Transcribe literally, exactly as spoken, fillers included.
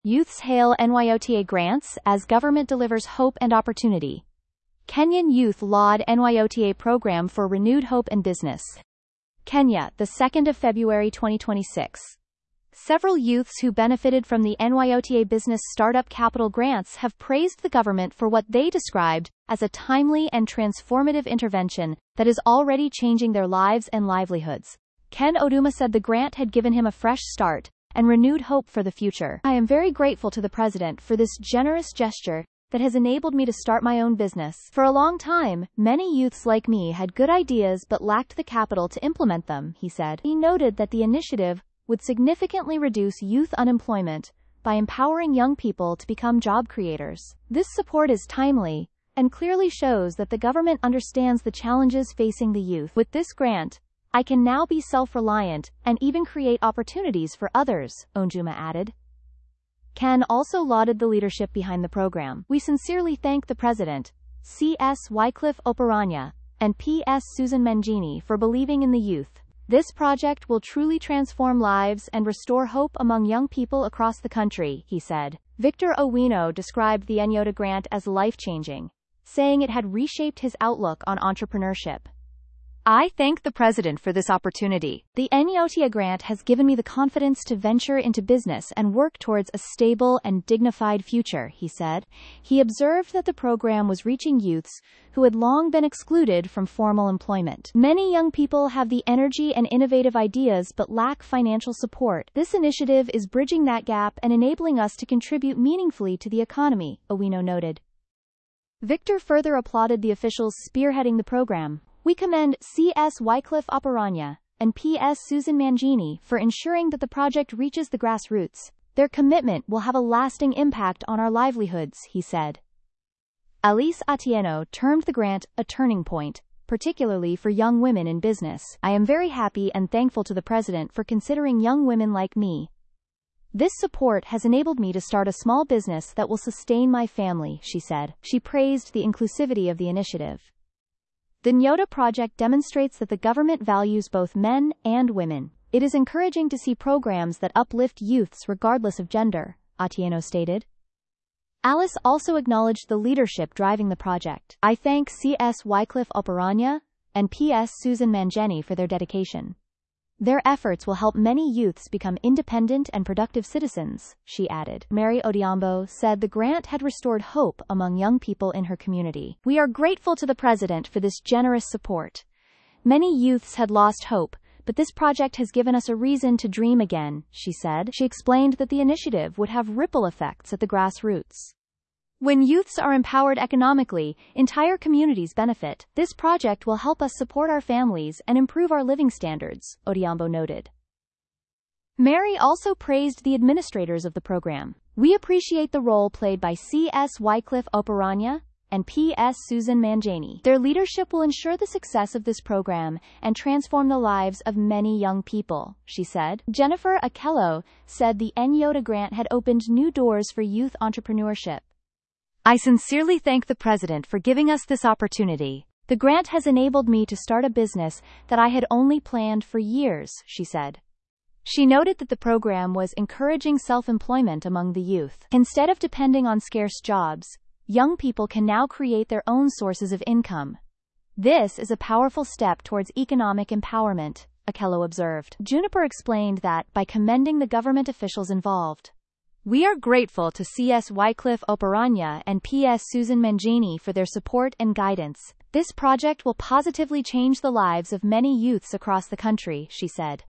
Youths hail N Y O T A grants as government delivers hope and opportunity. Kenyan youth laud N Y O T A program for renewed hope and business. Kenya, the second of February twenty twenty-six. Several youths who benefited from the N Y O T A Business Startup Capital grants have praised the government for what they described as a timely and transformative intervention that is already changing their lives and livelihoods. Ken Oduma said the grant had given him a fresh start and renewed hope for the future. I am very grateful to the president for this generous gesture that has enabled me to start my own business. For a long time, many youths like me had good ideas but lacked the capital to implement them, he said. He noted that the initiative would significantly reduce youth unemployment by empowering young people to become job creators. This support is timely and clearly shows that the government understands the challenges facing the youth. With this grant, I can now be self-reliant and even create opportunities for others, Onjuma added. Ken also lauded the leadership behind the program. We sincerely thank the President, C S Wycliffe Oparanya, and P S Susan Mangini for believing in the youth. This project will truly transform lives and restore hope among young people across the country, he said. Victor Owino described the N Y O T A grant as life-changing, saying it had reshaped his outlook on entrepreneurship. I thank the President for this opportunity. The N Y O T A grant has given me the confidence to venture into business and work towards a stable and dignified future, he said. He observed that the program was reaching youths who had long been excluded from formal employment. Many young people have the energy and innovative ideas but lack financial support. This initiative is bridging that gap and enabling us to contribute meaningfully to the economy, Owino noted. Victor further applauded the officials spearheading the program. We commend C S Wycliffe Oparanya and P S Susan Mangini for ensuring that the project reaches the grassroots. Their commitment will have a lasting impact on our livelihoods, he said. Alice Atieno termed the grant a turning point, particularly for young women in business. I am very happy and thankful to the President for considering young women like me. This support has enabled me to start a small business that will sustain my family, she said. She praised the inclusivity of the initiative. The N Y O T A project demonstrates that the government values both men and women. It is encouraging to see programs that uplift youths regardless of gender, Atieno stated. Alice also acknowledged the leadership driving the project. I thank C S Wycliffe Oparanya and P S Susan Mangini for their dedication. Their efforts will help many youths become independent and productive citizens, she added. Mary Odhiambo said the grant had restored hope among young people in her community. We are grateful to the President for this generous support. Many youths had lost hope, but this project has given us a reason to dream again, she said. She explained that the initiative would have ripple effects at the grassroots. When youths are empowered economically, entire communities benefit. This project will help us support our families and improve our living standards, Odhiambo noted. Mary also praised the administrators of the program. We appreciate the role played by C S Wycliffe Oparanya and P S Susan Mangini. Their leadership will ensure the success of this program and transform the lives of many young people, she said. Jennifer Akello said the N Y O T A grant had opened new doors for youth entrepreneurship. I sincerely thank the President for giving us this opportunity. The grant has enabled me to start a business that I had only planned for years, she said. She noted that the program was encouraging self-employment among the youth. Instead of depending on scarce jobs, young people can now create their own sources of income. This is a powerful step towards economic empowerment, Akello observed. Juniper explained that, by commending the government officials involved, we are grateful to C S Wycliffe Oparanya and P S Susan Mangini for their support and guidance. This project will positively change the lives of many youths across the country, she said.